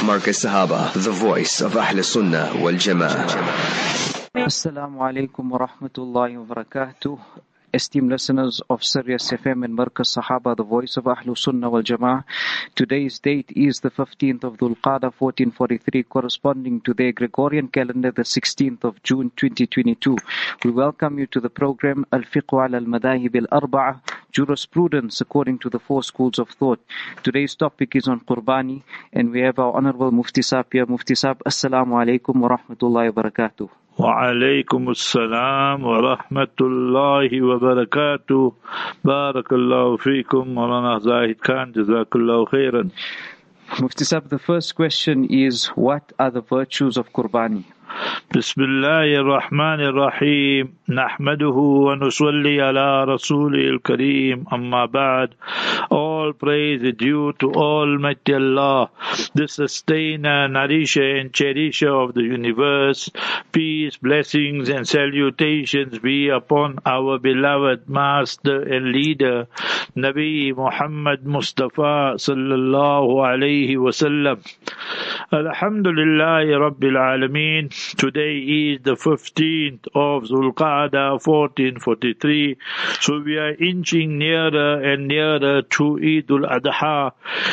Markaz Sahaba, the voice of Ahl Sunnah wal Jama'ah. Assalamu alaikum wa rahmatullahi wa barakatuh. Esteemed listeners of Sirius FM and Markaz Sahaba, the voice of Ahlul Sunnah wal Jama'ah. Today's date is the 15th of Dhul Qa'dah 1443, corresponding to the Gregorian calendar, the 16th of June 2022. We welcome you to the program Al-Fiqh ala al-Madahib al-Arba'ah, jurisprudence according to the four schools of thought. Today's topic is on Qurbani, and we have our Honorable Mufti Saab here. Mufti Saab, Assalamu alaikum wa rahmatullahi wa barakatuh. وعليكم السلام ورحمة الله وبركاته. بارك الله فيكم مولانا زاهد Khan, جزاك الله خيرا. Mufti Saab, the first question is, what are the virtues of Qurbani? بسم الله الرحمن الرحيم نحمده ونصلي على رسوله الكريم أما بعد. All praise is due to Almighty Allah, the sustainer, nourisher and cherisher of the universe. Peace, blessings and salutations be upon our beloved master and leader, Nabi Muhammad Mustafa sallallahu alayhi wasallam. Alhamdulillah Rabbil Alameen. Today is the 15th of Dhul Qa'dah 1443. So we are inching nearer and nearer to Eid al-Adha,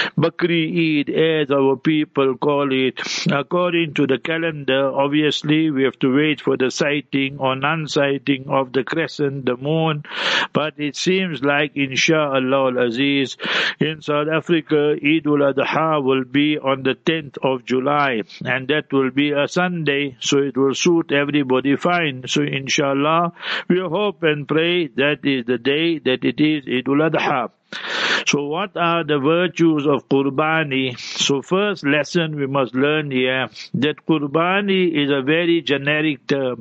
Bakri Eid as our people call it. According to the calendar, obviously we have to wait for the sighting or non-sighting of the crescent, the moon. But it seems like, Insha'Allah al-Aziz, in South Africa, Eid al-Adha will be on the 10th of July, and that will be a Sunday, so it will suit everybody fine. So inshallah, we hope and pray that is the day that it is Eid al-Adha. So what are the virtues of Qurbani? So first lesson we must learn here, that Qurbani is a very generic term.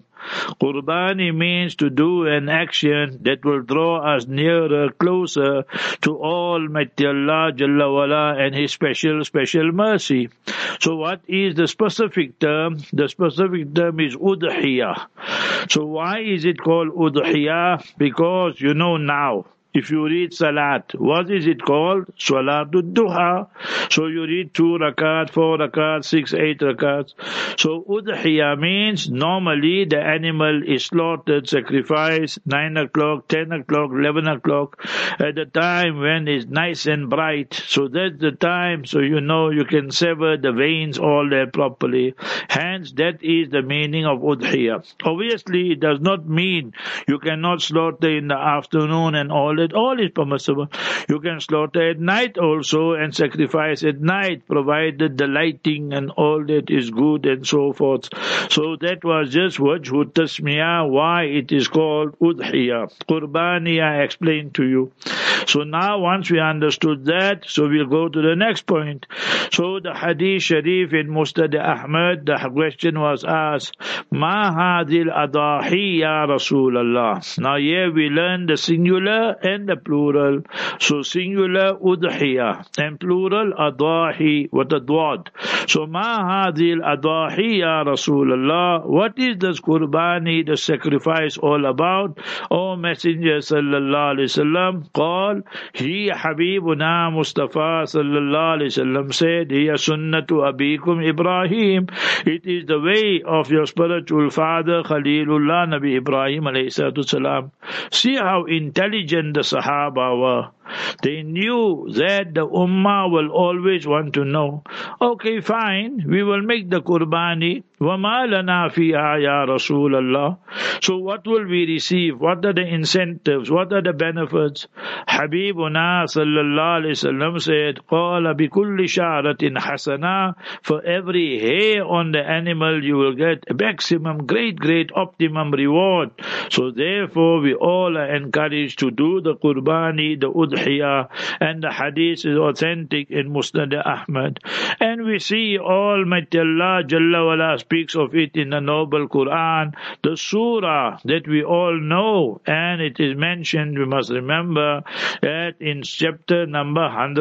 Qurbani means to do an action that will draw us nearer, closer to Almighty Allah Jalla wala and His special mercy. So what is the specific term? The specific term is Udhiyah. So why is it called Udhiyah? Because you know now, if you read Salat, what is it called? Salatul Duha. So you read 2 rakat, 4 rakat, 6, 8 rakats. So Udhiyah means normally the animal is slaughtered, sacrificed 9 o'clock, 10 o'clock, 11 o'clock, at the time when it's nice and bright. So that's the time, so you know you can sever the veins all there properly. Hence, that is the meaning of Udhiyah. Obviously, it does not mean you cannot slaughter in the afternoon and all that. All is permissible. You can slaughter at night also and sacrifice at night, provided the lighting and all that is good and so forth. So that was just wajhu tasmiyah, why it is called Udhiyah. Qurbani I explained to you. So now once we understood that, so we'll go to the next point. So the Hadith Sharif in Musnad Ahmad, the question was asked, Ma hadil adahi ya Rasulallah. Now here we learn the singular and the plural. So singular Udhiyah and plural Adahi with a dwad. So Ma hadil adahi ya Rasulallah. What is this Qurbani, the sacrifice, all about? O Messenger sallallahu alaihi wasallam, call he Habibuna Mustafa sallallahu alaihi wasallam said, Hiya sunnatu abikum Ibrahim. It is the way of your spiritual father Khalilullah Nabi Ibrahim alayhi salatu salam. See how intelligent the Sahaba were. They knew that the Ummah will always want to know. Okay, fine, we will make the Qurbani. وَمَا لَنَا فِيهَا يَا رَسُولَ اللَّهِ. So what will we receive? What are the incentives? What are the benefits? Habibuna sallallahu alayhi wasallam said, قَالَ بِكُلِّ شَعْرَةٍ حَسَنَةٍ. For every hair on the animal you will get a maximum, great optimum reward. So therefore we all are encouraged to do the Qurbani, the Udhiyah, and the hadith is authentic in Musnad Ahmad. And we see Almighty Allah Jalla wala speaks of it in the noble Quran, the surah that we all know, and it is mentioned, we must remember, that in chapter number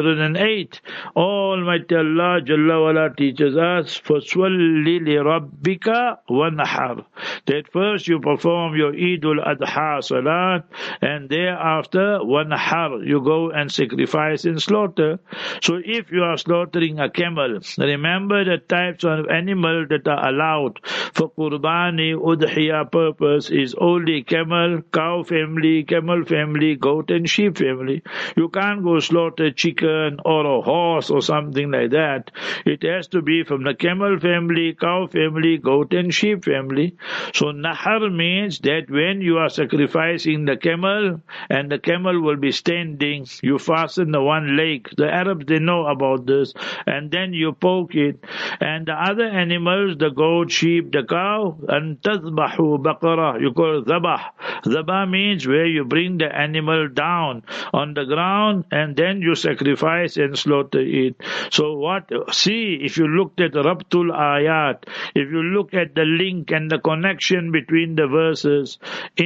108, Almighty Allah Jalla wala teaches us, فَصَلِّ لِرَبِّكَ وَنَحَرْ. That first you perform your Eid al-Adha Salat, and thereafter, وَنَحَرْ, you go and sacrifice and slaughter. So if you are slaughtering a camel, remember the types of animal that are allowed for Qurbani, Udhiyah purpose is only camel, cow family, camel family, goat and sheep family. You can't go slaughter chicken or a horse or something like that. It has to be from the camel family, cow family, goat and sheep family. So Nahar means that when you are sacrificing the camel and the camel will be standing, you fasten the one leg. The Arabs, they know about this. And then you poke it. And the other animals, the goat, sheep, the cow, and tazbahu baqarah, you call it zabah. Zabah means where you bring the animal down on the ground and then you sacrifice and slaughter it. So see, if you looked at Rabtul Ayat, if you look at the link and the connection between the verses,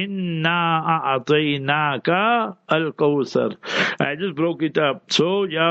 Inna a'ataynaka al-Kawthar. I just broke it up. So, Ya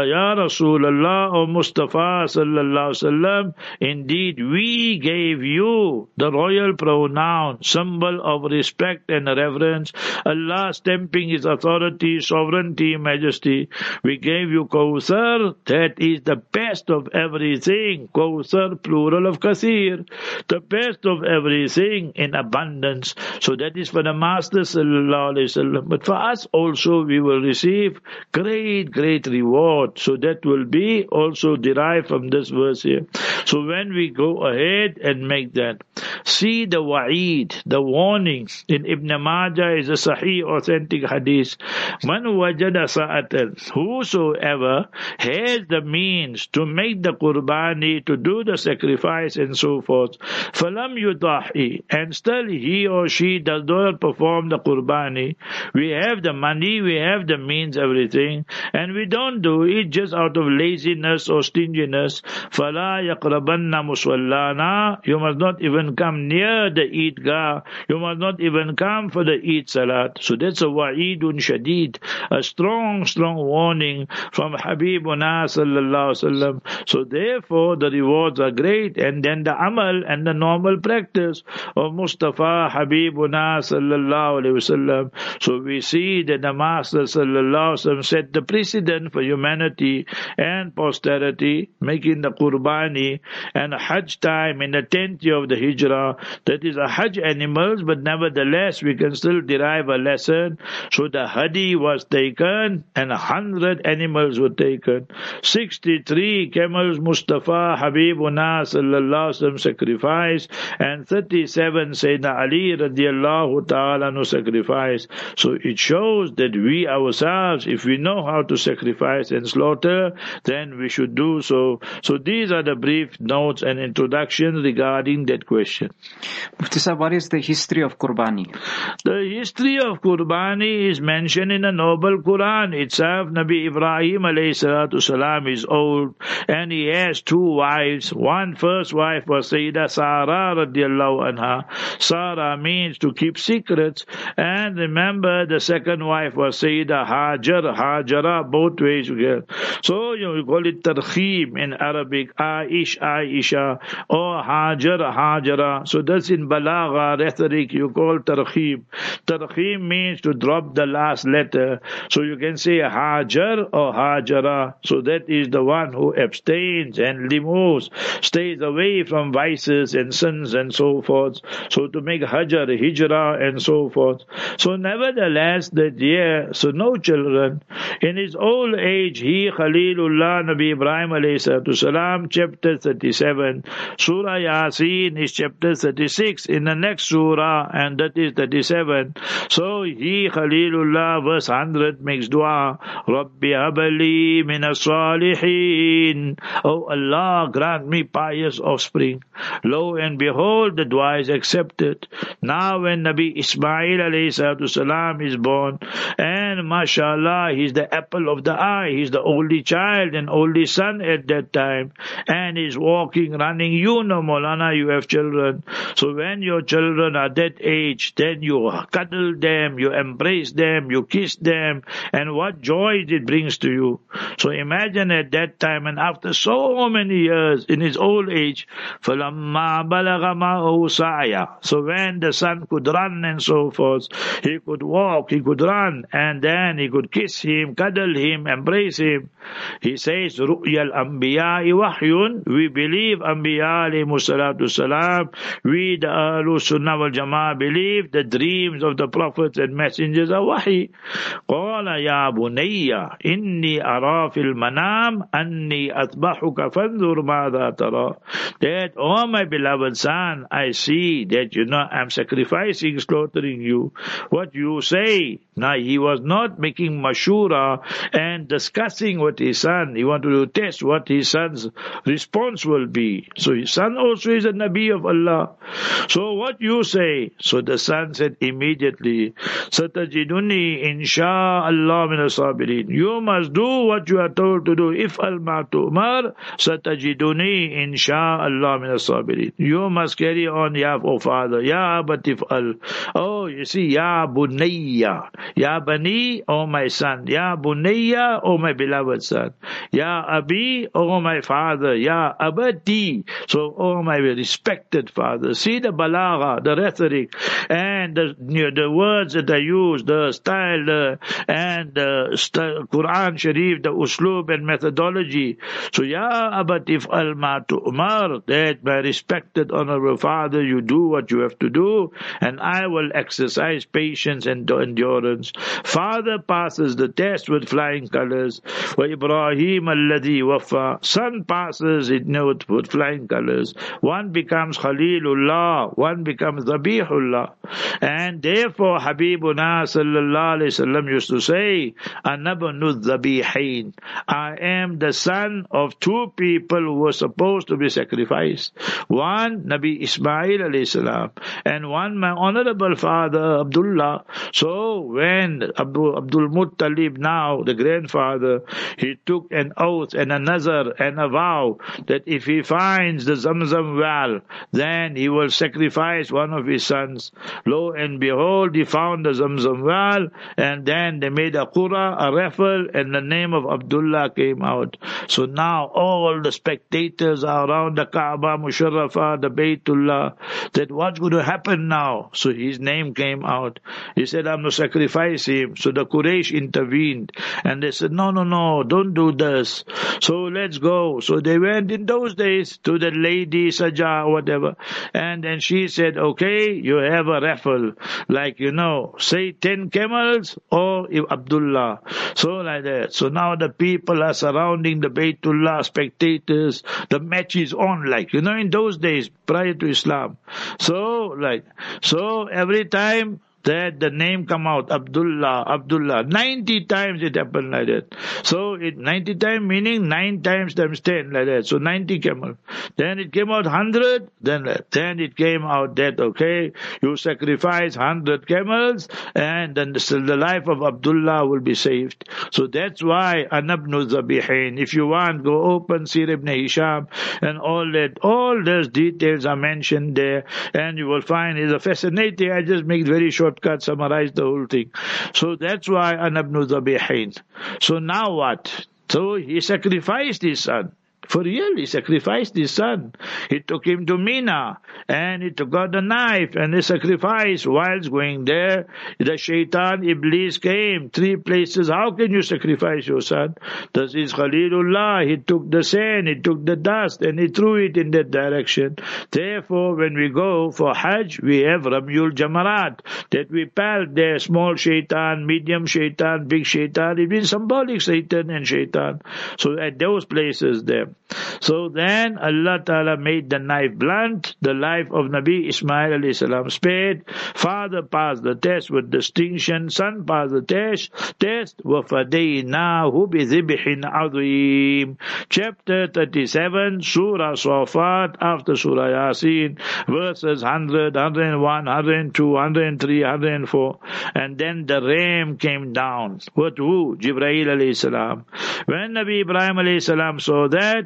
Rasulallah or Mustafa sallallahu alaihi wasallam, indeed we gave you the royal pronoun, symbol of respect and reverence. Allah stamping His authority, sovereignty, majesty. We gave you Kawthar, that is the best of everything. Kawthar, plural of Kathir, the best of everything in abundance. So that is for the Master sallallahu alaihi wasallam. But for us also we will receive great reward. So that will be also derived from this verse here. So when we go ahead and make that, see the wa'id, the warning in Ibn Majah is a sahih authentic hadith. Man wajada sa'atan, whosoever has the means to make the qurbani, to do the sacrifice and so forth, falam yudahi, and still he or she does not perform the qurbani. We have the money, we have the means, everything, and we don't do it just out of laziness or stinginess. Fala yaqrabanna muswallana, you must not even come near the Eidgah, you must not even come for the Eid Salat. So that's a wa'idun shadid, a strong warning from Habibuna sallallahu alaihi wasallam. So therefore the rewards are great, and then the amal and the normal practice of Mustafa Habibuna sallallahu alaihi wasallam. So we see that the Master sallallahu alaihi wasallam set the precedent for humanity and posterity, making the qurbani and Hajj time in the 10th year of the Hijrah. That is a Hajj animals, but nevertheless we can still derive a lesson. So the Hadi was taken and 100 animals were taken. 63 camels Mustafa Habibuna sallallahu alaihi wasallam sacrificed, and 37 Sayyidina Ali radiallahu ta'ala no sacrifice. So it shows that we ourselves, if we know how to sacrifice and slaughter, then we should do so. So these are the brief notes and introduction regarding that question. Mufti Sahib, what is the history of Qurbani? The history of Qurbani is mentioned in the Noble Quran itself. Nabi Ibrahim alayhi salatu salam is old and he has 2 wives. One first wife was Sayyidah Sarah radiallahu anha. Sarah means to keep secrets. And remember the second wife was Sayyidah Hajar, Hajara, both ways you get. So you call it Tarkhim in Arabic, Aisha, or Hajar, Hajara. So that's in Balagha, rhetoric, you call Tarkhim. Tarkhim means to drop the last letter. So you can say Hajar or Hajara. So that is the one who abstains and removes, stays away from vices and sins and so forth. So to make Hajar, Hijrah and so forth. So nevertheless, that year, so no children. In his old age, he, Khalilullah, Nabi Ibrahim alayhi salatu salam, chapter 37. Surah Yasin is chapter 36 in the next surah, and that is 37. So he, Khalilullah, verse 100, makes dua, Rabbi habali min as-salihin. Oh Allah, grant me pious offspring. Lo and behold, the dua is accepted. Now when Nabi Ismail alayhi salatu salam is born, and mashallah, he's the apple of the eye, he's the only child and only son at that time, and he's walking, running. You know, Maulana, you have children. children. So when your children are that age, then you cuddle them, you embrace them, you kiss them, and what joy it brings to you. So imagine at that time, and after so many years, in his old age, فَلَمَّا بَلَغَ مَعَهُ سَعْيًا. So when the son could run and so forth, he could walk, he could run, and then he could kiss him, cuddle him, embrace him. He says, رُؤْيَا الْأَنْبِيَاءِ وَحْيٌ. We believe Anbiya alayhimu salatu salam. We the Ahlul Sunnah wal Jama'ah believe the dreams of the prophets and messengers are wahi. قَالَ يَا بُنَيَّ إِنِّي أَرَى فِي الْمَنَامِ أَنِّي أَذْبَحُكَ فَانْظُرْ مَاذَا تَرَى. That, oh my beloved son, I see that I'm sacrificing, slaughtering you. What you say? Now he was not making mashura and discussing with his son. He wanted to test what his son's response will be. So his son also is a Nabi of Allah. So what you say? So the son said immediately, Satajiduni insha'Allah min as-sabirin. You must do what you are told to do. If al-ma tu'mar, satajiduni insha'Allah min as-sabirin. You must carry on, ya oh father, ya abatif al. Oh, you see, ya bunayya. Ya bani, oh my son. Ya bunayya, oh my beloved son. Ya abi, oh my father. Ya abati. So, oh my respected father. See the balagha, the rhetoric, and the words that I use, the style, and the Quran Sharif, the uslub and methodology. So, ya abatif al ma tu'mar, that my respected honorable father, you do what you have to do, and I will exercise patience and endurance. Father passes the test with flying colors. Wa Ibrahim alladhi wafa. Son passes it with flying colors. One becomes Khalilullah, one becomes Zabihullah. And therefore Habibuna sallallahu alayhi wasallam used to say, Anabnu Zabihain. I am the son of two people who were supposed to be sacrificed. One, Nabi Ismail alayhi salam, and one, my honorable father, Abdullah. So when Abdul Muttalib, now the grandfather, he took an oath and a nazar and a vow that if he finds the Zamzam well, then he will sacrifice one of his sons. Lo and behold, he found the Zamzam well, and then they made a qura, a raffle, and the name of Abdullah came out. So now all the spectators are around the Kaaba Musharrafah, the Baytullah, that what's going to happen now? So his name came out. He said, I'm going to sacrifice him. So the Quraysh intervened, and they said, no, don't do this. So let's go. So they went in those days to the lady Saja or whatever, and then she said, okay, you have a raffle, like, say 10 camels or Abdullah. So like that. So now the people are surrounding the Baytullah, spectators. The match is on, like, in those days prior to Islam. So every time that the name come out, Abdullah, 90 times it happened like that. So 90 times meaning 9 times times 10, like that. So 90 camel. Then it came out 100, then it came out that, okay, you sacrifice 100 camels, and then the life of Abdullah will be saved. So that's why Anabnu Zabihain. If you want, go open Sir ibn Hisham, and all those details are mentioned there, and you will find it's a fascinating. I just make very shortcut, summarize the whole thing. So that's why Anabnu Zabihain. So now what? So he sacrificed his son. For real, he sacrificed his son. He took him to Mina, and he took out the knife, and he sacrificed. Whilst going there, the shaitan, Iblis came. 3 places. How can you sacrifice your son? This is Khalilullah. He took the sand, he took the dust, and he threw it in that direction. Therefore, when we go for Hajj, we have Ramyul Jamarat, that we pelt there, small shaitan, medium shaitan, big shaitan. It means symbolic Satan and shaitan. So at those places there. So then Allah Ta'ala made the knife blunt, the life of Nabi Ismail alayhi salam spared. Father passed the test with distinction, son passed the test, وَفَدَيْنَاهُ بِذِبْحٍ عَظِيمٍ. Chapter 37, Surah Safat, after Surah Yasin, verses 100, 101, 102, 103, 104. And then the ram came down. With who? Jibreel alayhi salam. When Nabi Ibrahim alayhi salam saw that,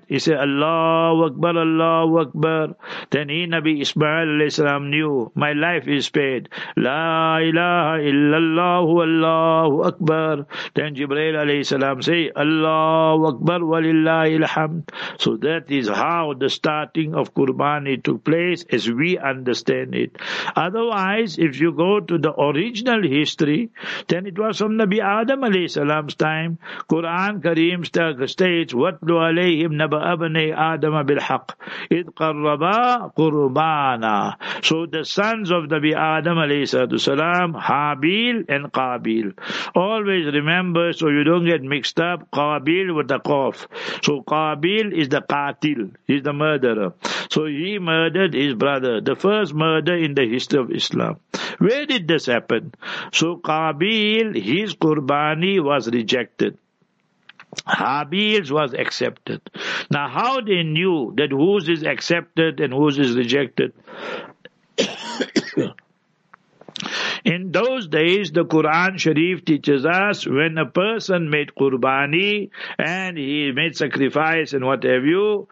that? He said, Allahu Akbar, Allahu Akbar. Then Nabi Ismail alayhi salam knew, my life is spared. La ilaha illallah, Allahu Akbar. Then Jibreel alayhi salam say, Allahu Akbar walillahil hamd. So that is how the starting of Qurbani took place as we understand it. Otherwise, if you go to the original history, then it was from Nabi Adam alayhi salam's time. Quran Kareem states, وَاتْلُ عَلَيْهِمْ نَبَأَ بَنِي آدَمَ بِالْحَقِّ إِذْ قَرَّبَا قُرْبَانًا. So the sons of Nabi Adam alayhi salam, Habil and Qabil. Always remember, so you don't get mixed up, Qabil with the Qaf. So Qabil is the qatil, he's the murderer. So he murdered his brother, the first murder in the history of Islam. Where did this happen? So Qabil, his Qurbani was rejected. Habil's was accepted. Now how they knew that whose is accepted and whose is rejected? In those days, the Quran Sharif teaches us when a person made Qurbani and he made sacrifice and what have you,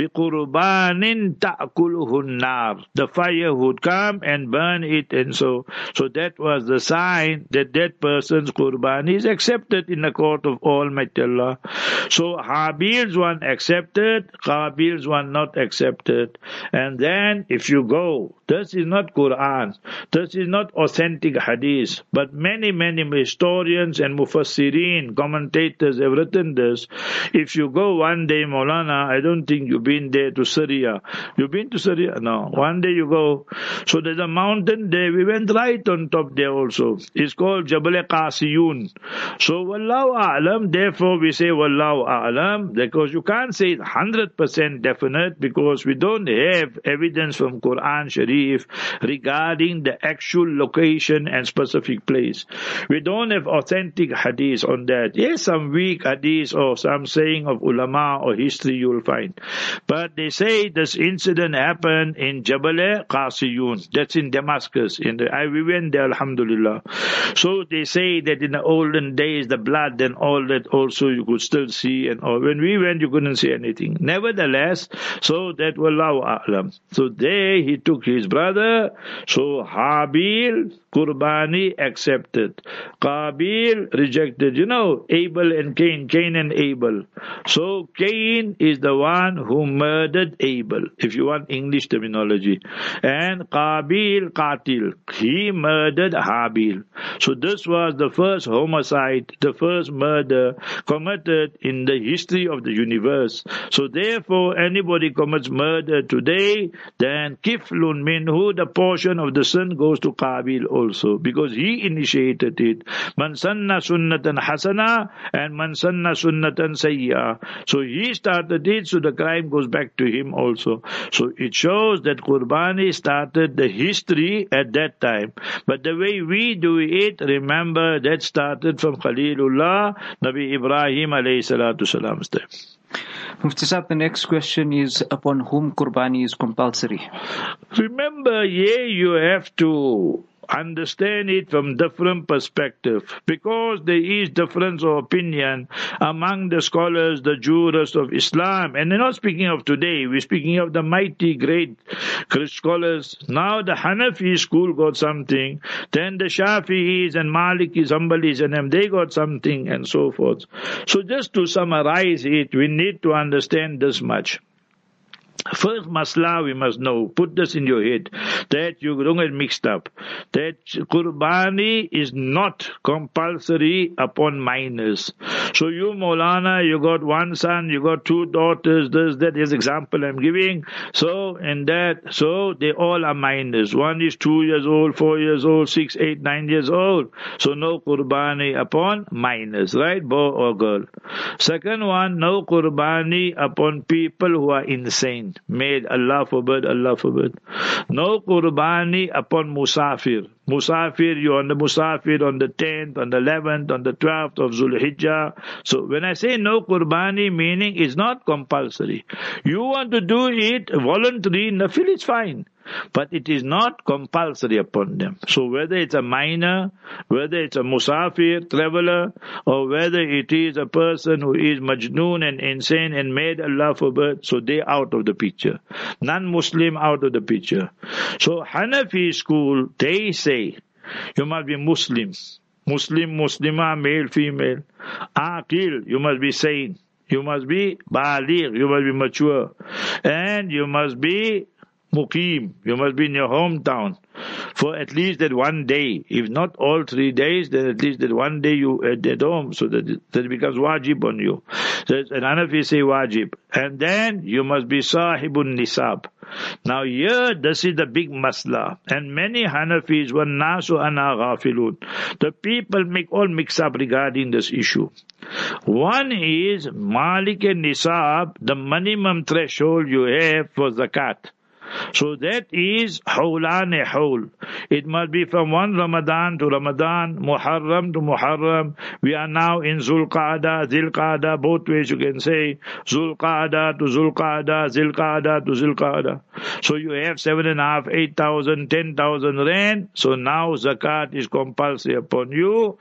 بِقُرْبَانٍ تَأْكُلُهُ النَّارِ. The fire would come and burn it, and so that was the sign that that person's Qurbani is accepted in the court of Almighty Allah. So Habil's one accepted, Qabil's one not accepted. And then if you go, this is not Quran, this is not authentic hadith, but many historians and mufassirin, commentators have written this. If you go one day, Maulana, I don't think you've been there to Syria. You've been to Syria? No. One day you go. So there's a mountain there. We went right on top there also. It's called Jabal Qasiyun. So Wallahu A'lam, therefore we say Wallahu A'lam, because you can't say it's 100% definite because we don't have evidence from Quran Sharif regarding the actual location and specific place. We don't have authentic hadith on that. Yes, some weak hadith or some saying of ulama or history you will find. But they say this incident happened in Jabal Qasiyun. That's in Damascus. We went there, alhamdulillah. So they say that in the olden days, the blood and all that also you could still see. And all. When we went, you couldn't see anything. Nevertheless, so that wallahu a'lam. So there he took his brother. So Habil, Qurbani accepted. Qabil rejected. Abel and Cain and Abel. So Cain is the one who murdered Abel, if you want English terminology. And Qabil, Qatil, he murdered Habil. So this was the first homicide, the first murder committed in the history of the universe. So therefore, anybody commits murder today, then kiflun minhu, the portion of the sin goes to Qabil also, because he initiated it. Man sanna sunnatan hasana and man sanna sunnatan sayya. So he started it, so the crime goes back to him also. So it shows that Qurbani started the history at that time. But the way we do it, remember, that started from Khalilullah, Nabi Ibrahim alayhi salatu salam's time. Mufti Sahib, the next question is upon whom Qurbani is compulsory. Remember, you have to understand it from different perspective, because there is difference of opinion among the scholars, the jurists of Islam. And they're not speaking of today, we're speaking of the mighty great scholars. Now the Hanafi school got something, then the Shafi'is and Malikis, Hanbalis and them, they got something, and so forth. So just to summarize it, we need to understand this much. First masla we must know, put this in your head, that you don't get mixed up, that Qurbani is not compulsory upon minors. So you Maulana, you got one son, you got two daughters, that is example I'm giving. So in that, so they all are minors. One is 2 years old, 4 years old, 6, 8, 9 years old. So no Qurbani upon minors, right, boy or girl. Second one, no Qurbani upon people who are insane. Made, Allah forbid, Allah forbid. No Qurbani upon Musafir. Musafir, you're on the Musafir on the 10th, on the 11th, on the 12th of Zulhijjah. So when I say no Qurbani, meaning it's not compulsory. You want to do it voluntary, nafil is fine. But it is not compulsory upon them. So whether it's a minor, whether it's a Musafir, traveler, or whether it is a person who is majnoon and insane and made Allah forbid, so they out of the picture. Non-Muslim out of the picture. So Hanafi school, they say, you must be Muslim. Muslim, Muslimah, male, female. Aqil, you must be sane. You must be baligh, you must be mature. And you must be Muqim, you must be in your hometown for at least that one day. If not all 3 days, then at least that one day you at home, so that it becomes wajib on you. So and Hanafi say wajib. And then you must be sahibun nisab. Now here, this is the big masla. And many Hanafis were nasu ana ghafilun. The people all mix up regarding this issue. One is Malik and Nisab, the minimum threshold you have for zakat. So that is hawlan hawl. It must be from one Ramadan to Ramadan, Muharram to Muharram. We are now in Zulqa'dah, Zilqa'dah, both ways you can say, Zulqa'dah to Zulqa'dah, Zilqa'dah to Zilqa'dah. So you have 7,500, 8,000, 10,000 rand. So now zakat is compulsory upon you,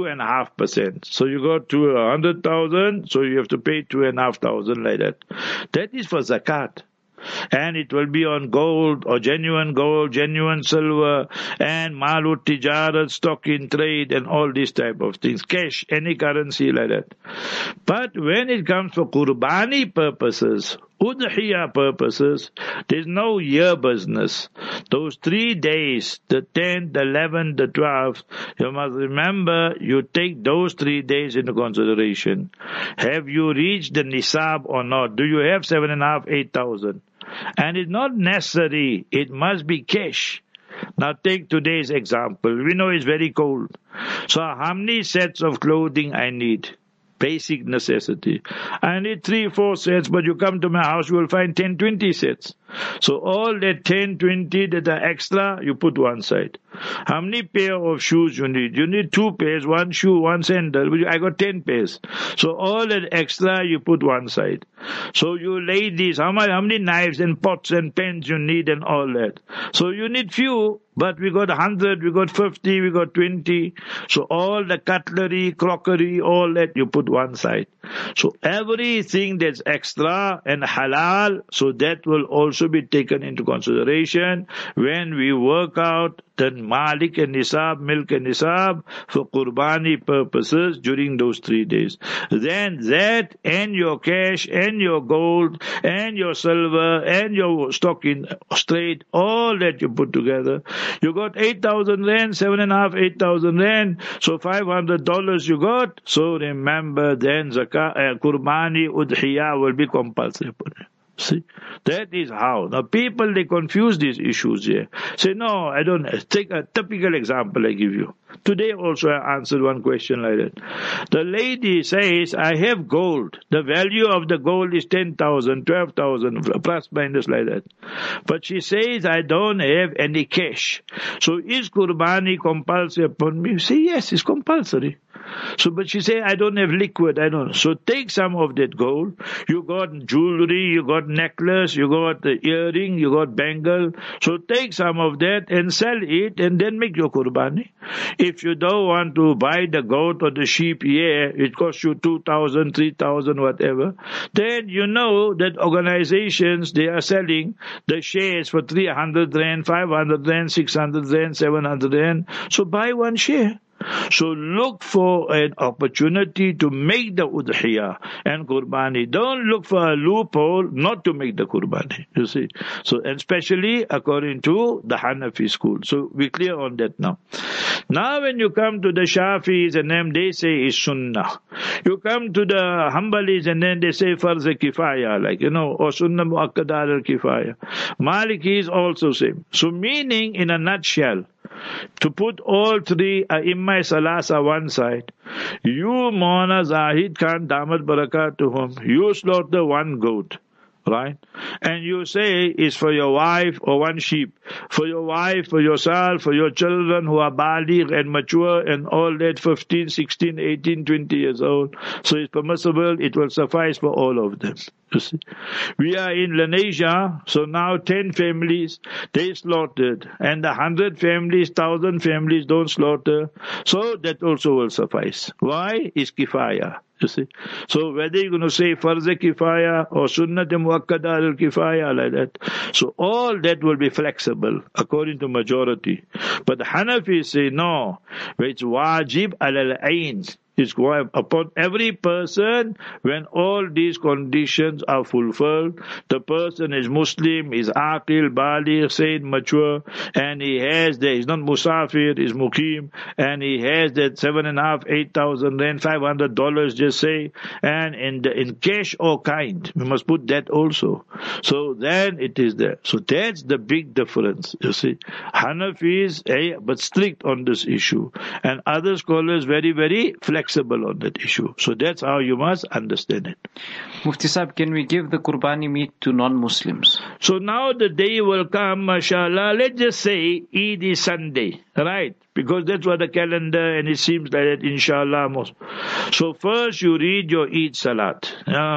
2.5%. So you got to 100,000, so you have to pay 2,500 like that. That is for zakat. And it will be on gold or genuine gold, genuine silver, and malut tijarat, stock in trade, and all these type of things. Cash, any currency like that. But when it comes for Qurbani purposes, Udhiyah purposes, there's no year business. Those 3 days, the 10th, the 11th, the 12th, you must remember, you take those 3 days into consideration. Have you reached the nisab or not? Do you have 7,500, 8,000? And it's not necessary, it must be cash. Now take today's example. We know it's very cold. So how many sets of clothing I need? Basic necessity. I need 3-4 sets, but you come to my house, you will find 10-20 sets. So all that 10-20 that are extra, you put one side. How many pair of shoes you need? You need 2 pairs, 1 shoe, 1 sandal. I got 10 pairs. So all that extra, you put one side. So you ladies, how many knives and pots and pans you need and all that. So you need few, but we got 100, we got 50, we got 20. So all the cutlery, crockery, all that you put one side. So everything that's extra and halal, so that will also be taken into consideration when we work out the Malik and Nisab, milk and Nisab for Qurbani purposes during those 3 days. Then that and your cash and your gold and your silver and your stock in trade, all that you put together. You got 8,000 rand, 7,500, 8,000 rand, so $500 you got. So remember then zakah, Qurbani, Udhiyah will be compulsory upon you. See, that is how. Now people, they confuse these issues here. Say, no, I don't. Take a typical example I give you. Today also I answered one question like that. The lady says, I have gold. The value of the gold is 10,000, 12,000, plus minus like that. But she says, I don't have any cash. So is Qurbani compulsory upon me? You say, yes, it's compulsory. So, but she say, I don't have liquid, I don't. So take some of that gold. You got jewelry, you got necklace, you got the earring, you got bangle. So take some of that and sell it and then make your Qurbani. If you don't want to buy the goat or the sheep here, it costs you 2,000, 3,000, whatever. Then you know that organizations, they are selling the shares for 300 rand, 500 rand, 600 rand, 700 rand. So buy one share. So look for an opportunity to make the udhiyah and Qurbani. Don't look for a loophole not to make the Qurbani. You see. So, and especially according to the Hanafi school. So we're clear on that now. Now when you come to the Shafis and them, they say it's sunnah. You come to the Hanbalis and then they say farz kifaya, like, or sunnah muakkada al-kifaya. Maliki is also same. So meaning, in a nutshell, to put all 3 A'immah Salasa one side, you Maulana Zahid Khan Damat Barakatuhum, you slaughter 1 goat. right? And you say it's for your wife or one sheep, for your wife, for yourself, for your children who are baligh and mature and all that, 15, 16, 18, 20 years old. So it's permissible, it will suffice for all of them. You see, we are in Lenasia, so now 10 families, they slaughtered, and 100 families, 1,000 families don't slaughter, so that also will suffice. Why? It's kifaya. You see, so whether you're going to say farz kifaya or sunnat muakkada al kifaya like that, so all that will be flexible according to majority. But the Hanafis say no, it's wajib al ain. It's upon every person when all these conditions are fulfilled. The person is Muslim, is aqil, baligh, said, mature, and he has that, he's not musafir, is muqim, and he has that 7,500, 8,000 rand, $500, just say, and in cash or kind. We must put that also. So then it is there. So that's the big difference, you see. Hanafis, but strict on this issue. And other scholars very, very flexible on that issue. So that's how you must understand it. Mufti Sahib, can we give the Qurbani meat to non-Muslims? So now the day will come, mashallah, let's just say Eid is Sunday, right? Because that's what the calendar, and it seems like that, inshallah. So first you read your Eid Salat,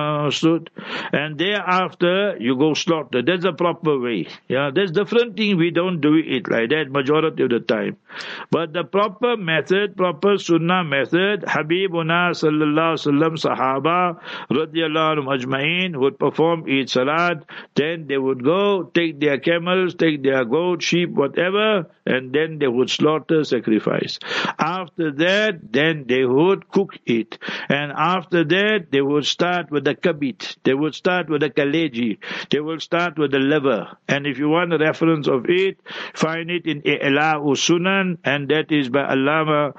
and thereafter you go slaughter. That's the proper way. Yeah, there's different thing, we don't do it like that majority of the time. But the proper method, proper sunnah method, Habibuna sallallahu alaihi wasallam, Sahaba radiyallahu anhum ajma'in would perform Eid Salat, then they would go take their camels, take their goat, sheep, whatever, and then they would slaughter, sacrifice. After that, then they would cook it. And after that, they would start with the kabit. They would start with the kaleji. They will start with the liver. And if you want a reference of it, find it in I'la'u Sunan, and that is by Allama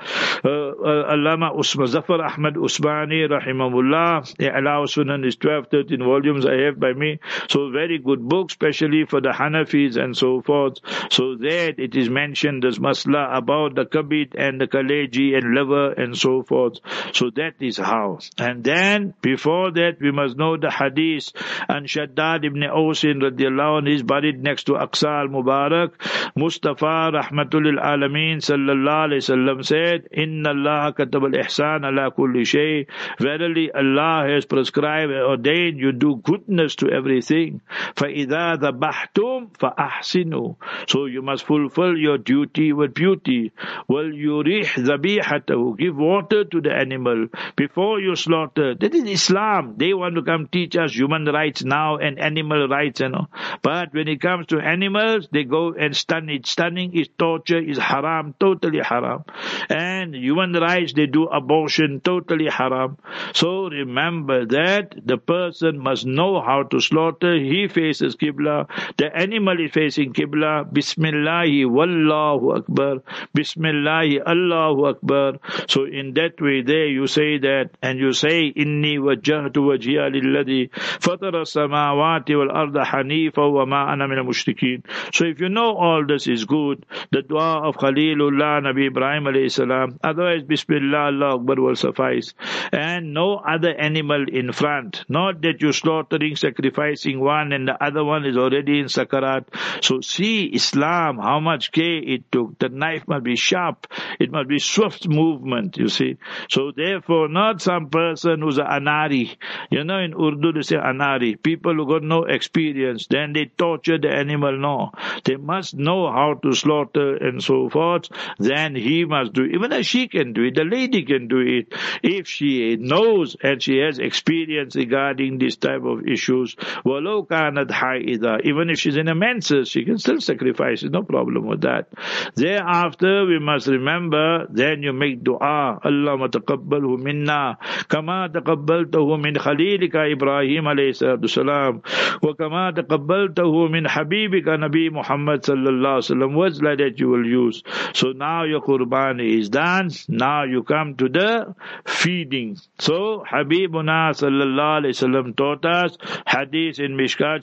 Zafar Ahmad Usmani, rahimahullah. I'la'u Sunan is 12, 13 volumes I have by me. So very good book, especially for the Hanafis and so forth. So that it is mentioned as masla about the kabit and the kaleji and liver and so forth. So that is how. And then before that we must know the hadith. And Shaddad ibn Awsin radiallahu anhu is buried next to Aqsa al-Mubarak. Mustafa rahmatul alameen sallallahu alayhi wasallam said, Inna Allah katab al-ihsan ala kulli shay. Verily Allah has prescribed and ordained you do goodness to everything. فَإِذَا ذَبَحْتُمْ فَأَحْسِنُوا. So you must fulfill your duty with beauty. Well, yurih zabihatahu, give water to the animal before you slaughter. That is Islam. They want to come teach us human rights now and animal rights and all. But when it comes to animals, they go and stun it. Stunning is torture, is haram, totally haram. And human rights, they do abortion, totally haram. So remember that the person must know how to slaughter. He faces Qibla. The animal is facing Qibla. Bismillahi wallahu akbar. Bismillahi Allahu Akbar. So in that way there you say that, and you say Inni wajjahtu wajhiya lilladhi fatara samawati wal arda hanifa wa ma ana min al-mushrikeen. So if you know all this is good, the dua of Khalilullah Nabi Ibrahim alayhi salam, otherwise Bismillah Allah Akbar will suffice. And no other animal in front, not that you're slaughtering, sacrificing one and the other one is already in sakarat. So see Islam, how much care it took. The knife must be sharp. It must be swift movement, you see. So therefore, not some person who's an anari. You know, in Urdu they say anari. People who got no experience. Then they torture the animal. No. They must know how to slaughter and so forth. Then he must do it. Even she can do it. The lady can do it. If she knows and she has experience regarding this type of issues. Walau kanat haida. Even if she's in a menses, she can still sacrifice. There's no problem with that. Thereafter, we must remember, then you make dua, Allahumma taqabbalhu minna, kama taqabbaltahu min khalilika Ibrahim alayhi salatu salam, wa kama taqabbaltahu min habibika Nabi Muhammad sallallahu alaihi wasallam. Words like that you will use. So now your qurbani is done. Now you come to the feeding. So Habibuna sallallahu alaihi wasallam taught us, hadith in Mishkat Sharif,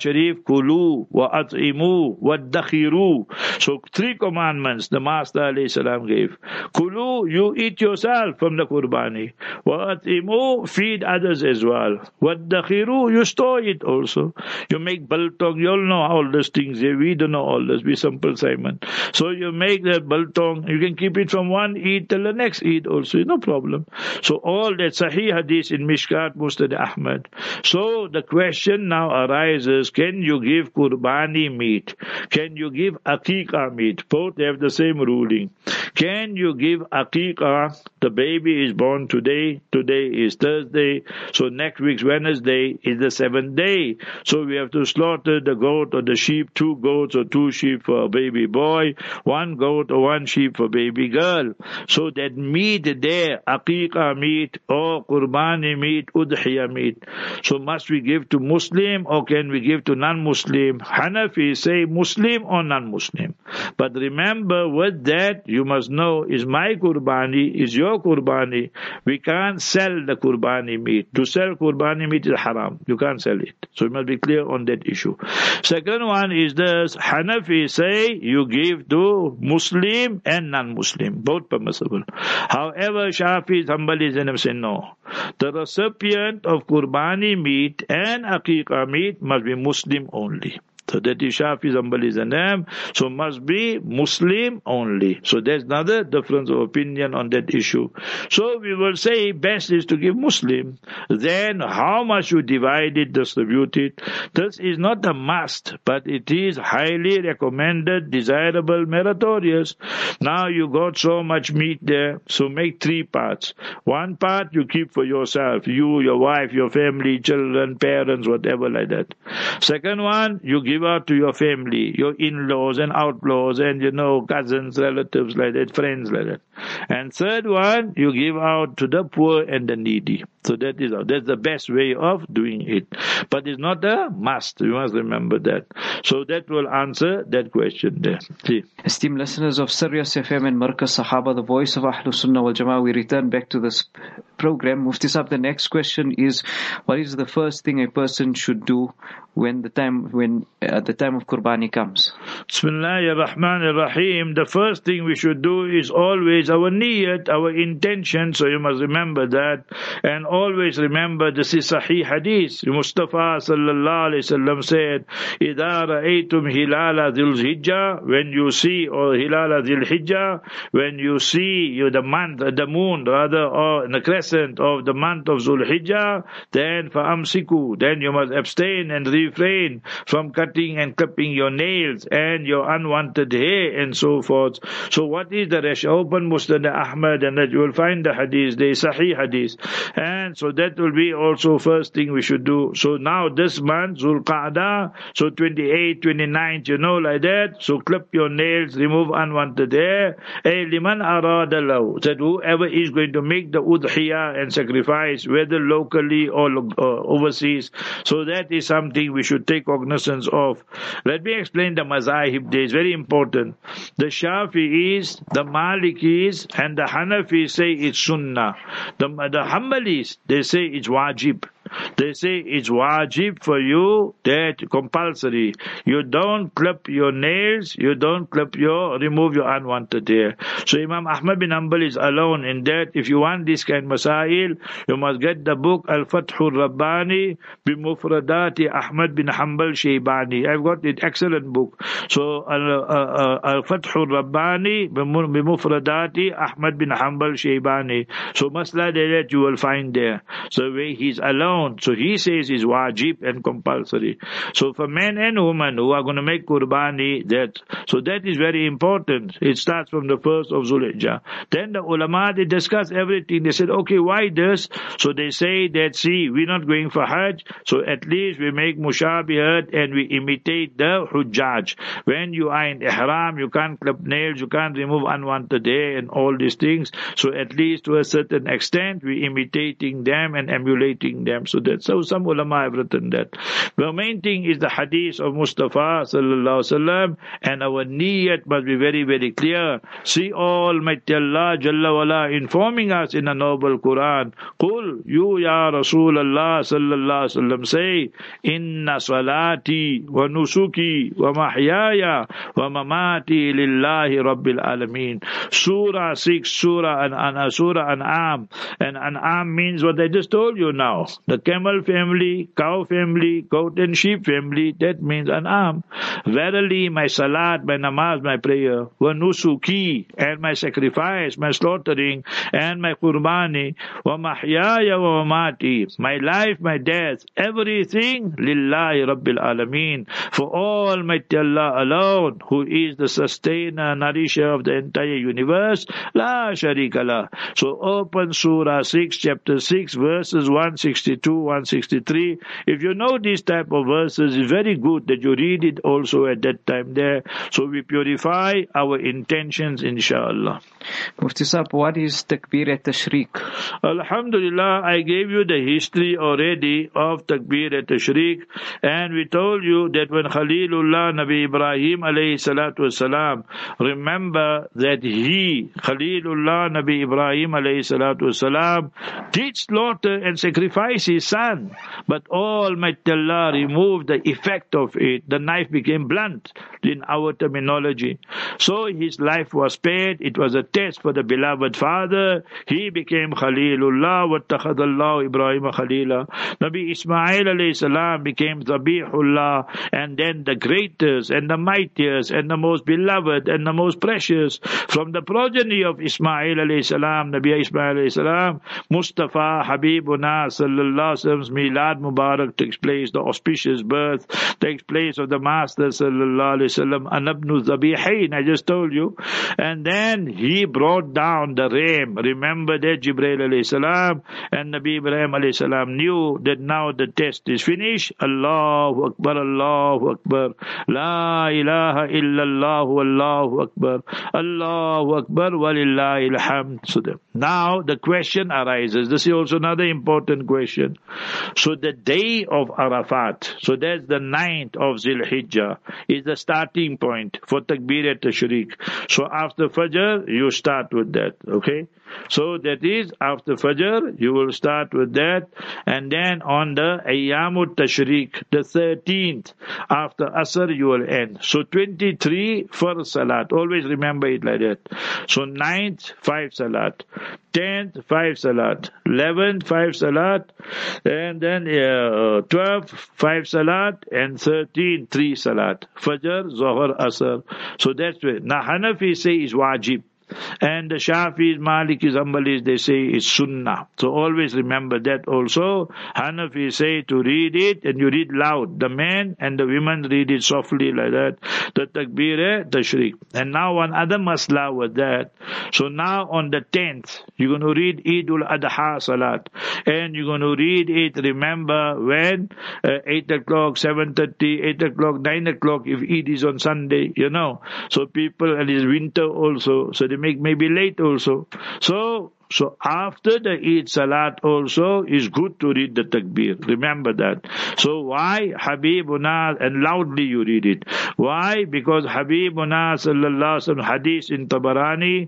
gave kulu wa at'imu wa dakhiru. So 3 commandments the Master alayhi salam gave. Kulu, you eat yourself from the qurbani. Wa at'imu, feed others as well. Wa dakhiru, you store it also. You make biltong, you all know all these things here. We don't know all this, we simple Simon. So you make that biltong, you can keep it from one Eid till the next Eid also, no problem. So all that Sahih Hadith in Mishkat Musnad Ahmad. So the question now arises, can you give qurbani meat? Can you give aqiqah meat? Both have the same ruling. Can you give aqiqah? The baby is born today is Thursday, so next week's Wednesday is the 7th day. So we have to slaughter the goat or the sheep, 2 goats or 2 sheep for a baby boy, 1 goat or 1 sheep for baby girl. So that meat there, aqiqah meat or qurbani meat, udhiyah meat. So must we give to Muslim or can we give to non-Muslim? Hanafi say Muslim or non-Muslim. But remember with that, you must know, is my qurbani, is your qurbani. We can't sell the qurbani meat. To sell qurbani meat is haram. You can't sell it. So you must be clear on that issue. Second one is this, Hanafi say you give to Muslim and non-Muslim, both permissible. However, Shafi'is, Hanbalis and them say no. The recipient of qurbani meat and aqiqah meat must be Muslim only. So that is Shafi'is, Hanbalis and them. So must be Muslim only. So there's another difference of opinion on that issue. So we will say best is to give Muslim. Then how much you divide it, distribute it. This is not a must, but it is highly recommended, desirable, meritorious. Now you got so much meat there, so make 3 parts. 1 part you keep for yourself, you, your wife, your family, children, parents, whatever like that. Second one, you give out to your family, your in-laws and outlaws and cousins, relatives like that, friends like that. And third one, you give out to the poor and the needy. So that's the best way of doing it. But it's not a must. You must remember that. So that will answer that question there. See. Esteemed listeners of Sirius FM and Markaz Sahaba, the voice of Ahlus Sunnah wal Jama'ah, we return back to this program. Mufti Sahab, the next question is, what is the first thing a person should do when the time of Qurbani comes? Bismillahir Rahmanir Rahim. The first thing we should do is always our niyyat, our intention. So you must remember that. And always remember, this is Sahih Hadith. Mustafa sallallahu alayhi wasallam said, إِذَا رَأَيْتُمْ هِلَالَ ذِي الْحِجَّةِ, when you see, or Hilala Dhil Hijjah, when you see the moon rather, or the crescent of the month of Dhul Hijjah, then فَأَمْسِكُوا, then you must abstain and refrain from cutting and clipping your nails and your unwanted hair and so forth. So what is the rash? Open Musnad Ahmad and that you will find the hadith, the Sahih hadith. And so that will be also first thing we should do. So now this month, Dhul Qa'dah, so 28, 29th, like that. So clip your nails, remove unwanted hair. Liman arada lahu, that whoever is going to make the udhiyah and sacrifice, whether locally or overseas, so that is something we should take cognizance of. Let me explain the mazahib there. It's very important. The Shafi'is, the Malikis, and the Hanafis say it's sunnah. The Hanbalis, they say it's wajib. They say it's wajib for you, that compulsory. You don't clip your nails, you don't remove your unwanted hair. So Imam Ahmad bin Hanbal is alone in that. If you want this kind of masail, you must get the book Al-Fathul Rabbani bi Mufradati Ahmad bin Hanbal Shaybani. I've got it, excellent book. So Al-Fathul Rabbani bi Mufradati Ahmad bin Hanbal Shaybani. So masla that you will find there. So where he's alone, so he says is wajib and compulsory. So for men and women who are going to make qurbani, that is very important. It starts from the 1st of Zulhijjah. Then the ulama, they discuss everything. They said, okay, why this? So they say that, see, we're not going for Hajj, so at least we make mushabihat and we imitate the Hujjaj. When you are in ihram, you can't clip nails, you can't remove unwanted hair and all these things. So at least to a certain extent, we're imitating them and emulating them. So some ulama have written that. The main thing is the hadith of Mustafa sallallahu alaihi wasallam, and our niyyat must be very, very clear. See Almighty Allah Jalla wala informing us in the noble Quran. Qul, you ya Rasulullah sallallahu alaihi wasallam say, inna salati wa nusuki wa mahyaya wa mamati lillahi rabbil alameen. Surah 6, Surah An'am. And An'am means what I just told you now. The camel family, cow family, goat and sheep family, that means An'am. Verily my salat, my namaz, my prayer, wa nusuki, and my sacrifice, my slaughtering, and my qurbani, wa mahyaya wa mamati, my life, my death, everything, lillahi rabbil alameen, for Almighty Allah alone, who is the sustainer, nourisher of the entire universe, la sharika lah. So open Surah 6, chapter 6, verses 162, 163. If you know these type of verses, it's very good that you read it also at that time there. So we purify our intentions, inshallah. Mufti Sahib, what is Takbir at-Tashriq? Alhamdulillah, I gave you the history already of Takbir at-Tashriq, and we told you that when Khalilullah Nabi Ibrahim alayhi salatu wasalam, remember that Khalilullah Nabi Ibrahim alayhi salatu wasalam, did slaughter and sacrifice his son, but Almighty Allah removed the effect of it. The knife became blunt in our terminology. So his life was spared. It was a test for the beloved father. He became Khalilullah, wattakhadallahu Ibrahim Khalila. Nabi Ismail alayhi salam became Zabihullah, and then the greatest and the mightiest and the most beloved and the most precious from the progeny of Ismail alayhi salam, Nabi Ismail alayhi salam, Mustafa Habibuna sallallahu alaihi wasallam's Milad Mubarak takes place, the auspicious birth takes place of the Master sallallahu alaihi wasallam, Anabnu Zabihain, I just told you. And then he brought down the ram. Remember that Jibreel alayhi salam and Nabi Ibrahim alayhi salam knew that now the test is finished. Allahu Akbar, Allahu Akbar, La ilaha illallah, Allahu Akbar, Allahu Akbar, walillahi alhamd. So now the question arises. This is also another important question. So the day of Arafat, so that's the 9th of Zil-Hijjah, is the starting point for Takbir at-Tashriq. So after Fajr, you start with that, okay? So that is, after Fajr, you will start with that, and then on the Ayyamut Tashriq, the 13th, after Asr, you will end. So 23 for Salat, always remember it like that. So 9th, 5 Salat, 10th, 5 Salat, 11th, 5 Salat, and then 12th, 5 Salat, and 13th, 3 Salat. Fajr, Zohar, Asr. So that's where. Now Hanafi say is wajib. And the Shafis, Malikis, Hanbalis, they say it's Sunnah. So always remember that also. Hanafi say to read it, and you read loud. The men and the women read it softly like that. The Takbir Tashriq. And now one other masla was that. So now on the 10th, you're going to read Eidul Adha Salat. And you're going to read it, remember, when 8 o'clock, 7:30, 8 o'clock, 9 o'clock, if Eid is on Sunday, you know. So people, and it's winter also, so they make maybe late also. So after the Eid Salat also is good to read the Takbir. Remember that. So why Habibuna, and loudly you read it. Why? Because Habibuna sallallahu alaihi wasallam hadith in Tabarani,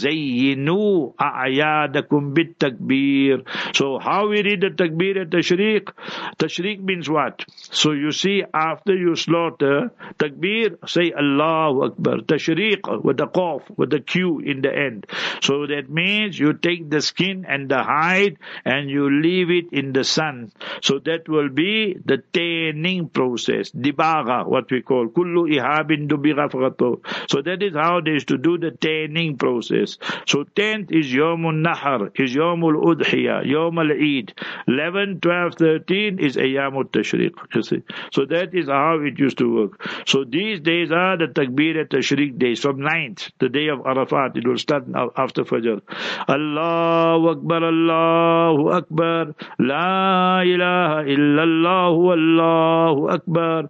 Zayyinu a'yadakum bit takbir. So how we read the Takbir at Tashriq? Tashriq means what? So you see, after you slaughter, Takbir, say Allahu Akbar. Tashriq with the qaf, with the Q in the end. So that means you take the skin and the hide and you leave it in the sun. So that will be the tanning process. Dibaga, what we call. Kullu ihabin dubiga fagato. So that is how they used to do the tanning process. So 10th is Yawmul Nahar, is Yawmul Udhiyah, Yawmul Eid. 11, 12, 13 is Ayyamut Tashriq. You see. So that is how it used to work. So these days are the Takbir at Tashriq days. From 9th, the day of Arafat, it will start after Fajr. Allah Allahu Akbar, Allahu Akbar, La ilaha illallah, Allahu Akbar,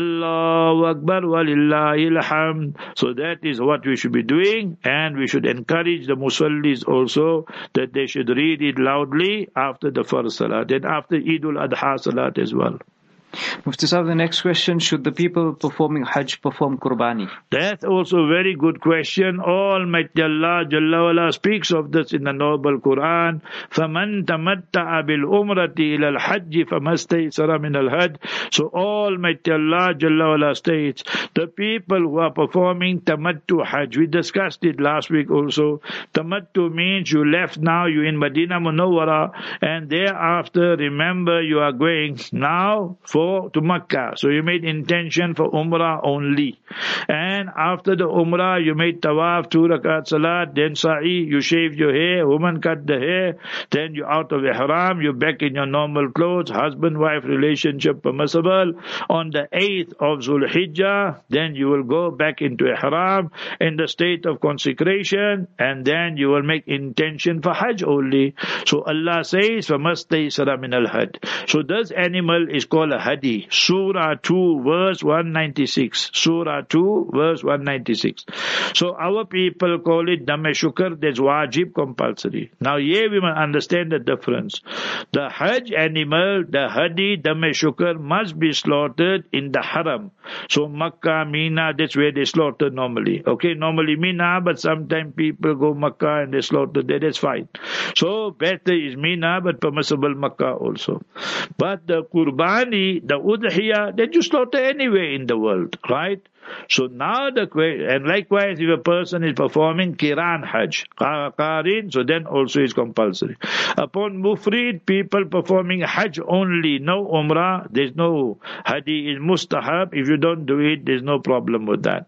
Allahu Akbar, walillahil hamd. So that is what we should be doing, and we should encourage the musallis also that they should read it loudly after the first salat and after Eidul Adha salat as well. Mufti Sahib, the next question, should the people performing Hajj perform Qurbani? That's also a very good question. Almighty Allah Jalla wala speaks of this in the noble Quran. فَمَنْ تَمَتَّعَ بِالْأُمْرَةِ إِلَى الْحَجِّ فَمَسْتَيْسَرَ مِنَ الْهَدْيِ. So Almighty Allah Jalla wala states, the people who are performing Tamattu Hajj, we discussed it last week also. Tamattu means you left, now you're in Madinah Munawwara, and thereafter remember you are going now to Makkah. So you made intention for Umrah only. And after the Umrah, you made Tawaf, 2 rakat Salat, then Sa'i, you shaved your hair, woman cut the hair, then you're out of Ihram, you're back in your normal clothes, husband-wife relationship permissible. On the 8th of Zul Hijjah, then you will go back into Ihram in the state of consecration, and then you will make intention for Hajj only. So Allah says, فَمَسْتَيْسَرَ مِنَ الْهَدْيِ. So this animal is called a Hadi. Surah 2 verse 196. Surah 2 verse 196. So our people call it Dam-e Shukr. That's wajib, compulsory. Now here we must understand the difference. The Hajj animal, the Hadi, Dam-e Shukr, must be slaughtered in the Haram. So Makkah, Mina, that's where they slaughter normally. Okay, normally Mina, but sometimes people go Makkah and they slaughter there. That's fine. So better is Mina, but permissible Makkah also. But the Qurbani, the Udhiyah, that you slaughter anywhere in the world, right? So now and likewise if a person is performing Kiran Hajj, Qarin, so then also is compulsory. Upon Mufrid, people performing Hajj only, no Umrah, there's no Hadi, is Mustahab. If you don't do it, there's no problem with that.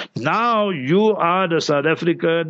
Now you are the South African,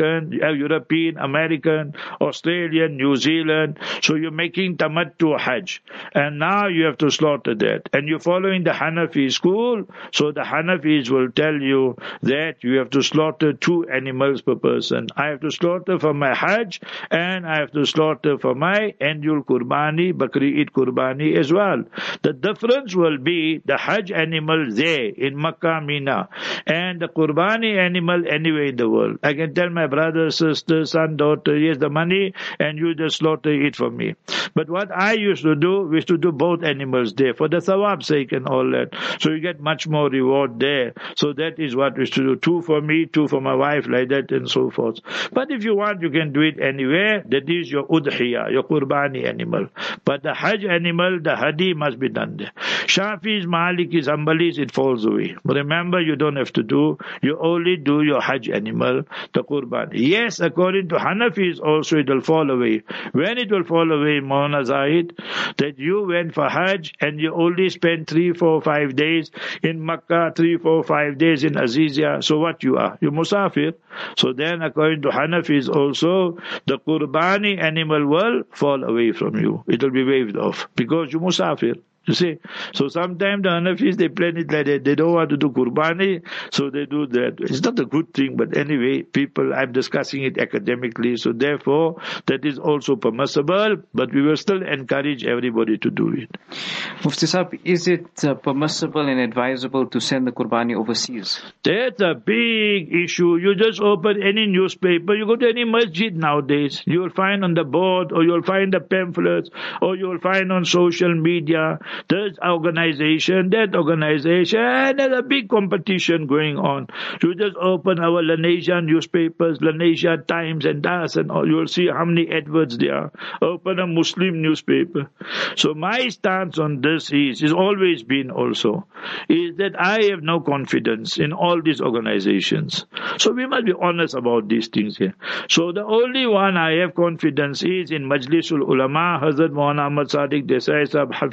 European, American, Australian, New Zealand, so you're making Tamattu Hajj, and now you have to slaughter that, and you're following the Hanafi school, so the Hanafi will tell you that you have to slaughter 2 animals per person. I have to slaughter for my Hajj, and I have to slaughter for my annual Qurbani, Bakri Eid Qurbani as well. The difference will be the Hajj animal there in Makkah, Mina, and the Qurbani animal anywhere in the world. I can tell my brother, sister, son, daughter, here's the money, and you just slaughter it for me. But what I used to do, we used to do both animals there for the thawab sake and all that. So you get much more reward there. So that is what we used to do. 2 for me, 2 for my wife, like that and so forth. But if you want, you can do it anywhere. That is your Udhiyah, your Qurbani animal. But the Hajj animal, the Hadi must be done there. Shafis, Malikis, Hanbalis, it falls away. But remember, you don't have to do. You only do your Hajj animal, the Qurbani. Yes, according to Hanafis also it will fall away. When it will fall away, Maulana Zahid, that you went for Hajj and you only spent 3, 4, 5 days in Makkah, 3, 4, 5 days in Azizia. So what you are? You're Musafir. So then according to Hanafis also, the Qurbani animal will fall away from you. It will be waived off because you're Musafir. You see, so sometimes the Hanafis, they plan it like that. They don't want to do Qurbani, so they do that. It's not a good thing, but anyway, I'm discussing it academically, so therefore, that is also permissible, but we will still encourage everybody to do it. Mufti Sahib, is it permissible and advisable to send the Qurbani overseas? That's a big issue. You just open any newspaper, you go to any masjid nowadays, you will find on the board, or you'll find the pamphlets, or you'll find on social media, this organization, that organization, and there's a big competition going on. You just open our Lanesia newspapers, Lanesia Times and Das and all, you'll see how many adverts there are. Open a Muslim newspaper. So my stance on this is always been also, is that I have no confidence in all these organizations. So we must be honest about these things here. So the only one I have confidence is in Majlisul Ulama, Hazrat Maulana Ahmad Sadiq Desai Sahab Hafidahullah,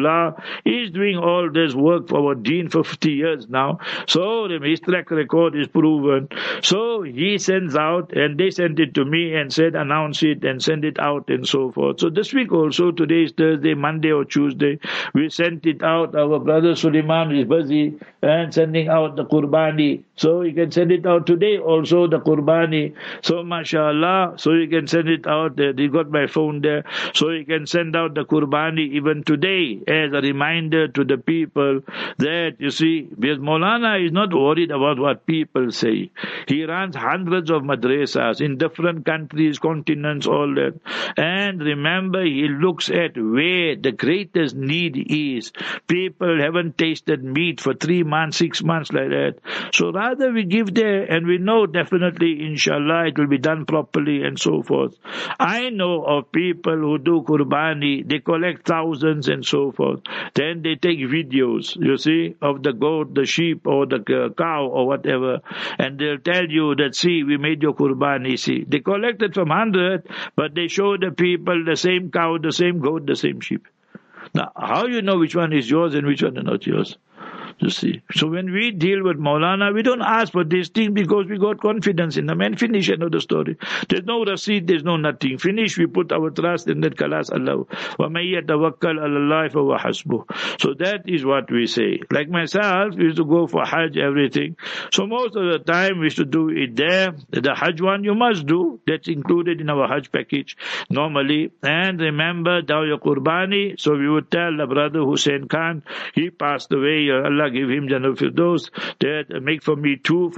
mashallah, he's doing all this work for our deen for 50 years now. So his track record is proven. So he sends out, and they sent it to me and said, announce it and send it out and so forth. So this week also, today is Thursday, Monday or Tuesday, we sent it out. Our brother Suleiman is busy and sending out the Qurbani. So you can send it out today also, the Qurbani. So mashallah, so you can send it out there. You got my phone there. So you can send out the Qurbani even today as a reminder to the people that, you see, because Maulana is not worried about what people say. He runs hundreds of madrasas in different countries, continents, all that. And remember, he looks at where the greatest need is. People haven't tasted meat for 3 months, 6 months like that. So rather we give there, and we know definitely, inshallah, it will be done properly and so forth. I know of people who do Qurbani, they collect thousands and so forth. Then they take videos, you see, of the goat, the sheep, or the cow, or whatever, and they'll tell you that, see, we made your Qurbani, see. They collected from 100, but they show the people the same cow, the same goat, the same sheep. Now, how you know which one is yours and which one is not yours? You see. So when we deal with Maulana, we don't ask for this thing because we got confidence in the man. Finish, end of the story. There's no receipt, there's no nothing. Finish, we put our trust in that kalas Allah. وَمَن يَتَوَكَّلْ عَلَى اللَّهِ فَهُوَ حَسْبُهُ. So that is what we say. Like myself, we used to go for Hajj, everything. So most of the time we used to do it there. The Hajj one you must do. That's included in our Hajj package normally. And remember, Dawya Qurbani. So we would tell the brother Hussein Khan, he passed away, Allah give him Jannah Firdaus, that make for me two,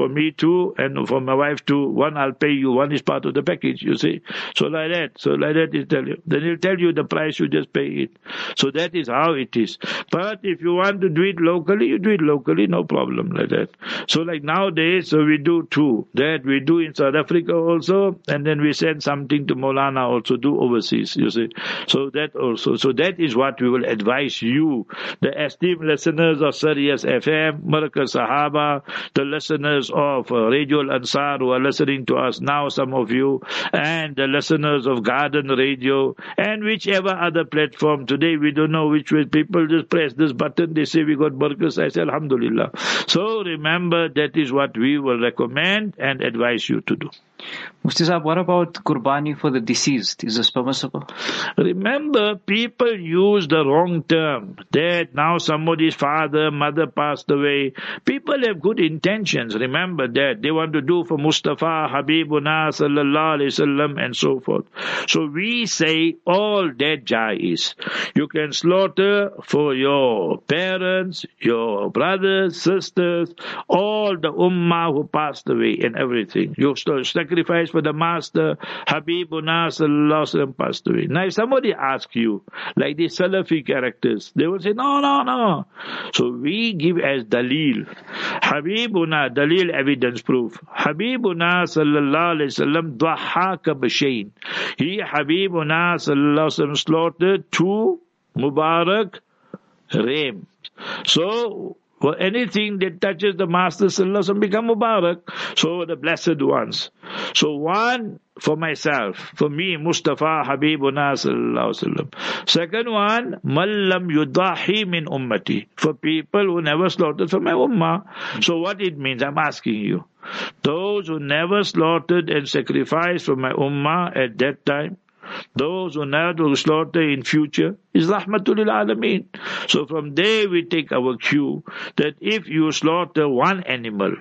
and for my wife two. One I'll pay you, one is part of the package, you see. So like that he'll tell you. Then he'll tell you the price, you just pay it. So that is how it is. But if you want to do it locally, you do it locally, no problem like that. So like nowadays, so we do two. That we do in South Africa also, and then we send something to Maulana also, do overseas, you see. So that also. So that is what we will advise you, the esteemed listeners of Sirius FM, Markaz Sahaba, the listeners of Radio Al-Ansar who are listening to us now, some of you, and the listeners of Garden Radio, and whichever other platform. Today we don't know which way. People just press this button, they say we got Markaz. I say Alhamdulillah. So remember, that is what we will recommend and advise you to do. Mufti Sahab, what about Qurbani for the deceased? Is this permissible? Remember, people use the wrong term. That now somebody's father, mother passed away. People have good intentions. Remember that. They want to do for Mustafa, Habibuna, sallallahu alayhi wasallam, and so forth. So we say all that jais. You can slaughter for your parents, your brothers, sisters, all the ummah who passed away and everything. You sacrifice for the master, Habibuna sallallahu alaihi wasallam passed away. Now if somebody asks you, like these Salafi characters, they will say, no. So we give as dalil. Habibuna, dalil, evidence, proof. Habibuna sallallahu alaihi wasallam dhahaka b'shayn. He, Habibuna sallallahu alaihi wasallam, slaughtered 2 Mubarak rams. So for anything that touches the Master Sallallahu Alaihi Wasallam become Mubarak. So the blessed ones. So one for myself, for me, Mustafa Habibuna Sallallahu Alaihi Wasallam. Second one, Mallam Yudahi min Ummati, for people who never slaughtered for my Ummah. So what it means, I'm asking you. Those who never slaughtered and sacrificed for my Ummah at that time, those who never slaughter in future, is Rahmatul lil Alameen. So from there we take our cue that if you slaughter one animal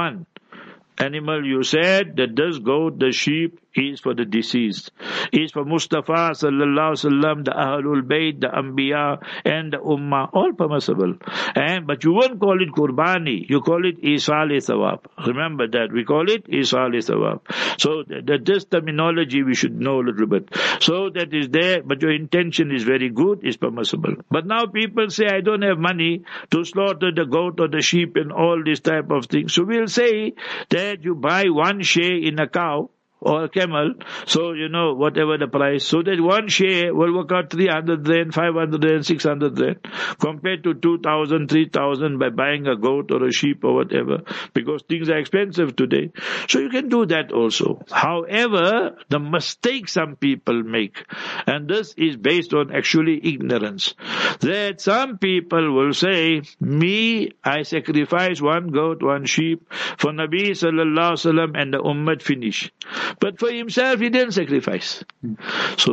you said that this goat, the sheep, is for the deceased, is for Mustafa sallallahu alaihi wasallam, the Ahlul Bayt, the Anbiya, and the Ummah, all permissible. But you won't call it Qurbani, you call it Isal Thawab. Remember that, we call it Isal Thawab. So this terminology we should know a little bit. So that is there, but your intention is very good, is permissible. But now people say, I don't have money to slaughter the goat or the sheep and all this type of things. So we'll say that you buy one share in a cow, or a camel. So, whatever the price. So that one share will work out 300 rand, 500 rand, 600 rand, compared to 2,000, 3,000 by buying a goat or a sheep or whatever, because things are expensive today. So you can do that also. However, the mistake some people make, and this is based on actually ignorance, that some people will say, me, I sacrifice one goat, one sheep for Nabi sallallahu alaihi wasallam and the ummah finish. But for himself, he didn't sacrifice. So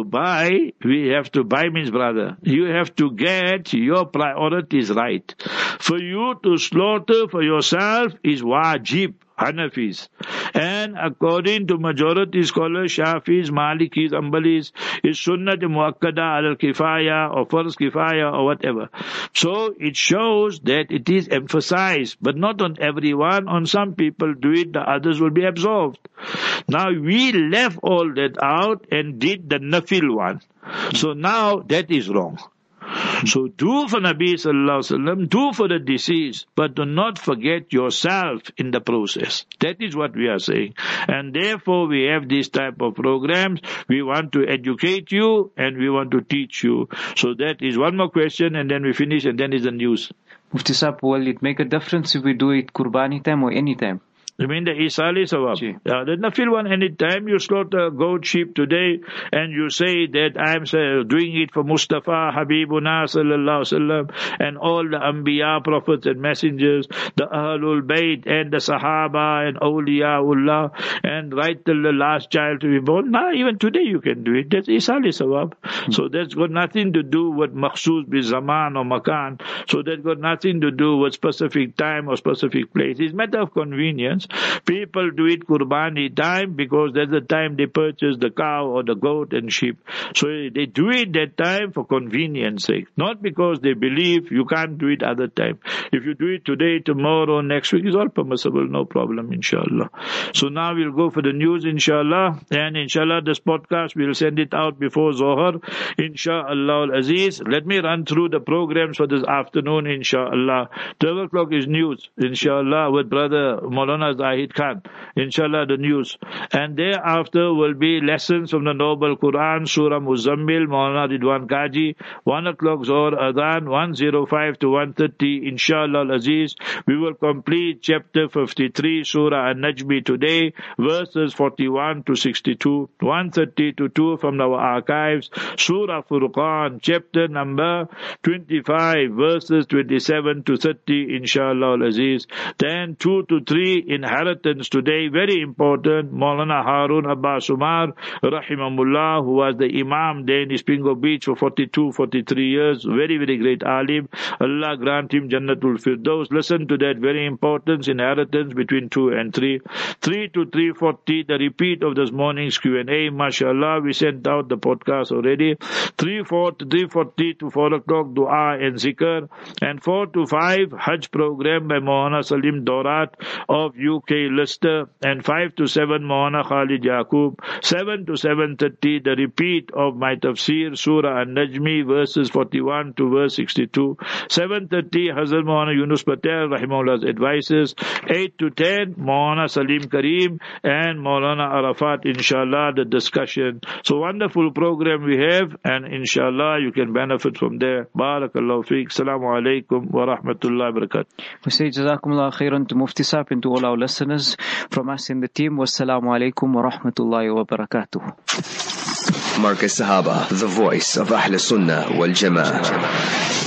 we have to buy means, brother, you have to get your priorities right. For you to slaughter for yourself is wajib, Hanafis. And according to majority scholars, Shafis, Malikis, Ambalis, is sunnah muakkada al-kifaya or first kifaya or whatever. So it shows that it is emphasized, but not on everyone. On some people do it, the others will be absolved. Now we left all that out and did the nafil one. So now that is wrong. So do for Nabi sallallahu alaihi wasallam, do for the deceased, but do not forget yourself in the process. That is what we are saying. And therefore we have this type of programs. We want to educate you and we want to teach you. So that is one more question and then we finish and then is the news. Mufti Sahib, will it make a difference if we do it Qurbani time or any time? You mean the Isali Sawab? Yeah, there's no feel one any time you slaughter a goat, sheep today, and you say that I'm doing it for Mustafa, Habibuna, sallallahu alaihi wasallam, and all the Anbiya, prophets and messengers, the Ahlul Bayt, and the Sahaba, and Awliyaullah, and right till the last child to be born. Now, even today you can do it. That's Isali Sawab. So that's got nothing to do with Makhsus bi Zaman or Makan. So that's got nothing to do with specific time or specific place. It's a matter of convenience. People do it Qurbani time because that's the time they purchase the cow or the goat and sheep. So they do it that time for convenience sake, not because they believe you can't do it other time. If you do it today, tomorrow, next week, it's all permissible, no problem, inshallah. So now we'll go for the news, inshallah, and inshallah this podcast we'll send it out before Zohar, inshallah al-Aziz. Let me run through the programs for this afternoon, inshallah. 12 o'clock is news, inshallah, with brother Maulana Zahid Khan, inshallah, the news. And thereafter will be lessons from the Noble Quran, Surah Muzammil, Maulana Ridwan Kaji, 1 o'clock Zohar Adhan, 1:05 to 1:30, inshallah al-Aziz. We will complete chapter 53, Surah An-Najmi today, verses 41 to 62, 1:30 to 2 from our archives, Surah Furqan, chapter number 25, verses 27 to 30, inshallah al-Aziz. Then 2 to 3 inheritance today, very important. Maulana Harun Abbas Umar, rahimahullah, who was the Imam there in Spingo Beach for 42, 43 years, very, very great alim. Allah grant him Jannatul Firdaus. Listen to that, very important inheritance between 2 and 3. 3 to 3:40, the repeat of this morning's Q&A. MashaAllah, we sent out the podcast already. 3:40 to 4 o'clock, dua and zikr. And 4 to 5, Hajj program by Maulana Salim Dorat of UK Lister, and 5 to 7 Maulana Khalid Yaqub, 7 to 7:30 the repeat of my tafsir Surah An-Najmi verses 41 to verse 62, 7:30 Hazrat Maulana Yunus Patel Rahimahullah's advices, 8 to 10 Maulana Salim Kareem and Maulana Arafat, inshallah, the discussion. So wonderful program we have, and inshallah you can benefit from there. Barakallahu feek. Assalamu alaikum wa rahmatullahi wa barakatuh. We say Jazakumullah khairan to Mufti Sahib and to all our listeners from us in the team. Wassalamu alaikum wa rahmatullahi wa barakatuh. Marcus Sahaba, the voice of Ahl Sunnah wal Jama'ah.